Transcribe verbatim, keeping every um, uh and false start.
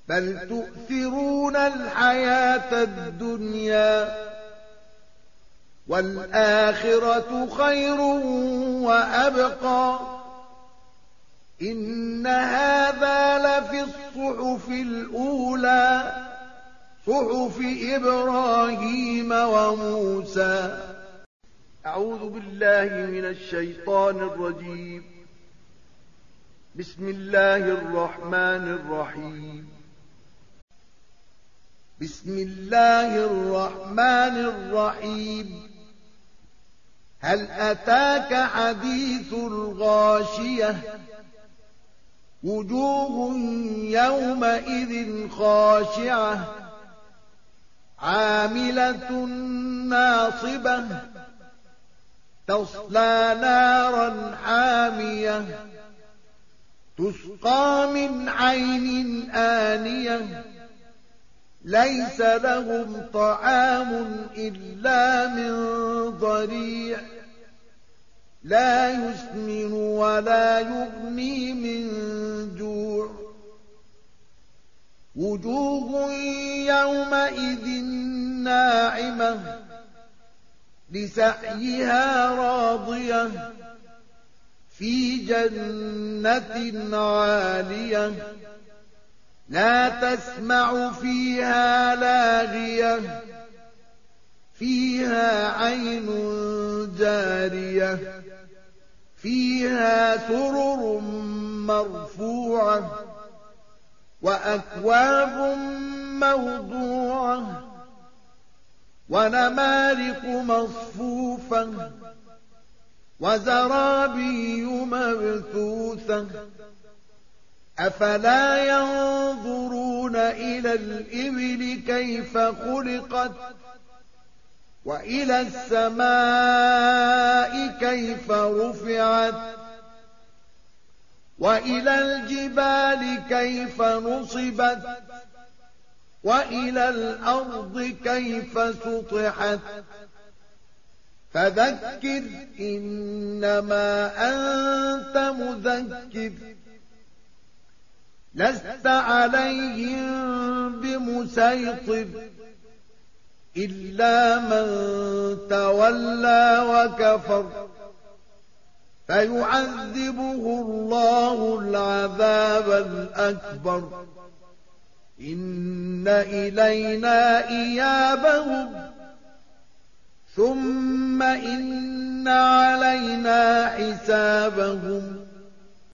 بل تؤثرون الحياة الدنيا والآخرة خير وأبقى إن هذا لفي الصحف الأولى صحف إبراهيم وموسى. أعوذ بالله من الشيطان الرجيم. بسم الله الرحمن الرحيم. بسم الله الرحمن الرحيم. هل أتاك حديث الغاشية وجوه يومئذ خاشعة عاملة ناصبة تصلى نارا حامية تسقى من عين آنية ليس لهم طعام إلا من ضريع لا يسمن ولا يغني من جوع وجوه يومئذ ناعمة لسعيها راضية في جنة عالية لا تسمع فيها لاغية فيها عين جارية فيها سرر مرفوعة وأكواب موضوعة ونمارق مصفوفة وزرابي مبثوثة أفلا ينظرون إلى الإبل كيف خلقت وإلى السماء كيف رفعت وإلى الجبال كيف نصبت وإلى الأرض كيف سطحت فذكر إنما أنت مذكر لست عليهم بمسيطر إلا من تولى وكفر فيعذبه الله العذاب الأكبر إن إلينا إيابهم ثم إن علينا حسابهم